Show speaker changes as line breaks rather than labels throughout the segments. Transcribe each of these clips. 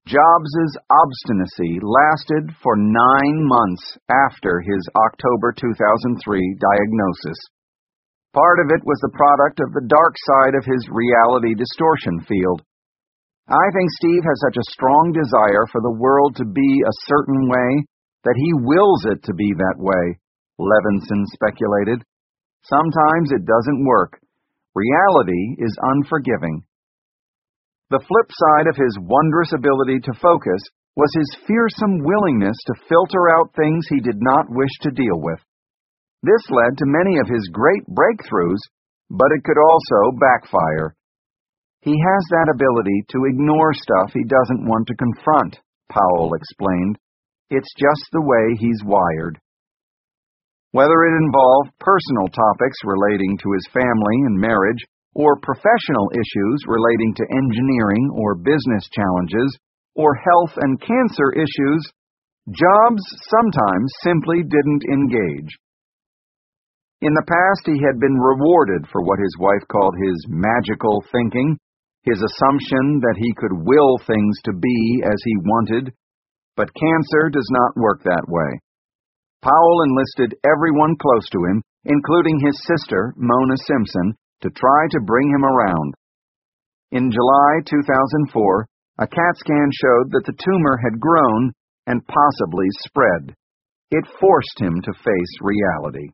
Jobs's obstinacy lasted for 9 months after his October 2003 diagnosis. Part of it was the product of the dark side of his reality distortion field. I think Steve has such a strong desire for the world to be a certain way that he wills it to be that way, Levinson speculated. Sometimes it doesn't work. Reality is unforgiving. The flip side of his wondrous ability to focus was his fearsome willingness to filter out things he did not wish to deal with. This led to many of his great breakthroughs, but it could also backfire. He has that ability to ignore stuff he doesn't want to confront, Powell explained. It's just the way he's wired. Whether it involved personal topics relating to his family and marriage, or professional issues relating to engineering or business challenges, or health and cancer issues, Jobs sometimes simply didn't engage. In the past, he had been rewarded for what his wife called his magical thinking, his assumption that he could will things to be as he wanted, but cancer does not work that way. Powell enlisted everyone close to him, including his sister, Mona Simpson, to try to bring him around. In July 2004, a CAT scan showed that the tumor had grown and possibly spread. It forced him to face reality.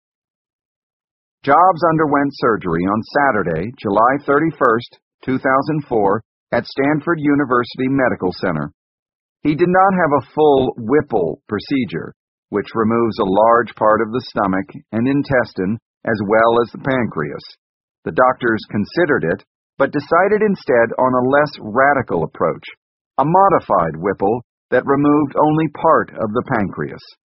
Jobs underwent surgery on Saturday, July 31st, 2004, at Stanford University Medical Center. He did not have a full Whipple procedure, which removes a large part of the stomach and intestine as well as the pancreas. The doctors considered it, but decided instead on a less radical approach, a modified Whipple that removed only part of the pancreas.